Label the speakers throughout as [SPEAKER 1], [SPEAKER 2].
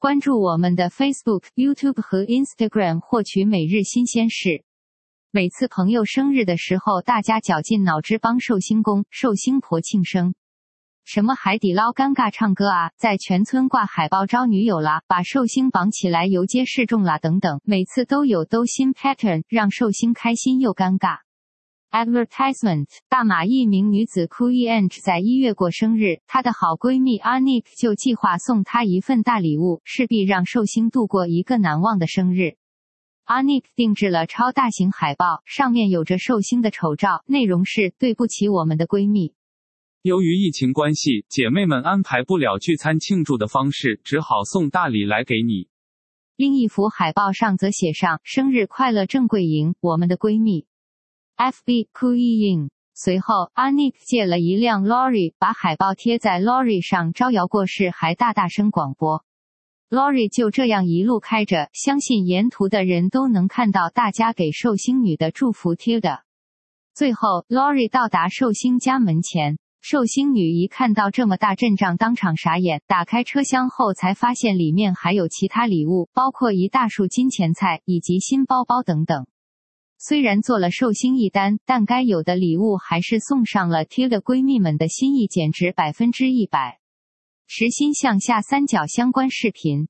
[SPEAKER 1] 关注我们的 Facebook、YouTube 和 Instagram 获取每日新鲜事。每次朋友生日的时候，大家绞尽脑汁帮寿星公、寿星婆庆生。什么海底捞尴尬唱歌啊，在全村挂海报招女友啦，把寿星绑起来游街示众啦等等，每次都有兜心 pattern， 让寿星开心又尴尬。Advertisement： 大马一名女子 Kuiange 在1月过生日，她的好闺蜜 Anik 就计划送她一份大礼物，势必让寿星度过一个难忘的生日。Anik 定制了超大型海报，上面有着寿星的丑照，内容是对不起我们的闺蜜。
[SPEAKER 2] 由于疫情关系，姐妹们安排不了聚餐庆祝的方式，只好送大礼来给你。
[SPEAKER 1] 另一幅海报上则写上生日快乐郑桂莹，我们的闺蜜。FB Kuiing。随后 Anik 借了一辆 lorry， 把海报贴在 lorry 上招摇过市，还大声广播。lorry 就这样一路开着，相信沿途的人都能看到大家给寿星女的祝福贴的。最后 lorry 到达寿星家门前，寿星女一看到这么大阵仗，当场傻眼，打开车厢后才发现里面还有其他礼物，包括一大束金钱菜以及新包包等等。虽然做了寿星一单，但该有的礼物还是送上了，贴的闺蜜们的心意简直100%。实心向下三角相关视频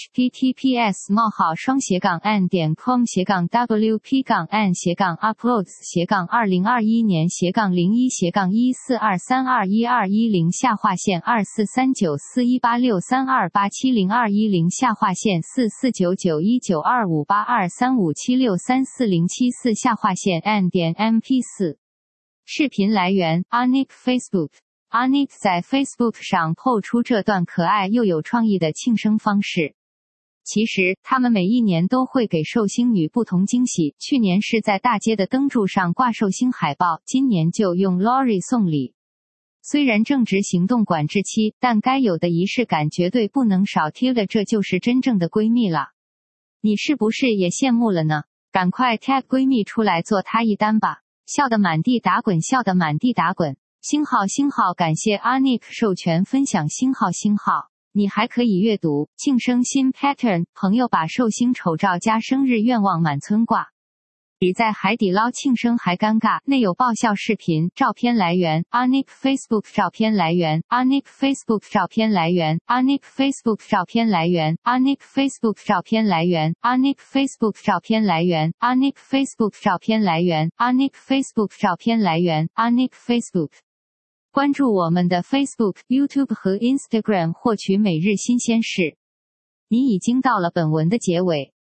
[SPEAKER 1] https://uploads/102142104241210下划线2439419258235763458435769192582357634574。视频来源 Anik Facebook。Anik 在 Facebook 上 po 出这段可爱又有创意的庆生方式。其实，他们每一年都会给寿星女不同惊喜，去年是在大街的灯柱上挂寿星海报，今年就用 lorry 送礼。虽然正值行动管制期，但该有的仪式感绝对不能少，贴的这就是真正的闺蜜了。你是不是也羡慕了呢？赶快 tag 闺蜜出来做她一单吧，笑得满地打滚，笑得满地打滚。星号，感谢 Anik 授权分享星号。你还可以阅读庆生新 pattern， 朋友把寿星丑照加生日愿望满村挂，比在海底捞庆生还尴尬。内有爆笑视频，照片来源 Anik Facebook， 照片来源 Anik Facebook， 照片来源 Anik Facebook， 照片来源 Anik Facebook， 照片来源 Anik Facebook， 照片来源 Anik Facebook， 照片来源 Anik Facebook， 照片来源 Anik Facebook。关注我们的 Facebook、YouTube 和 Instagram 获取每日新鲜事。你已经到了本文的结尾。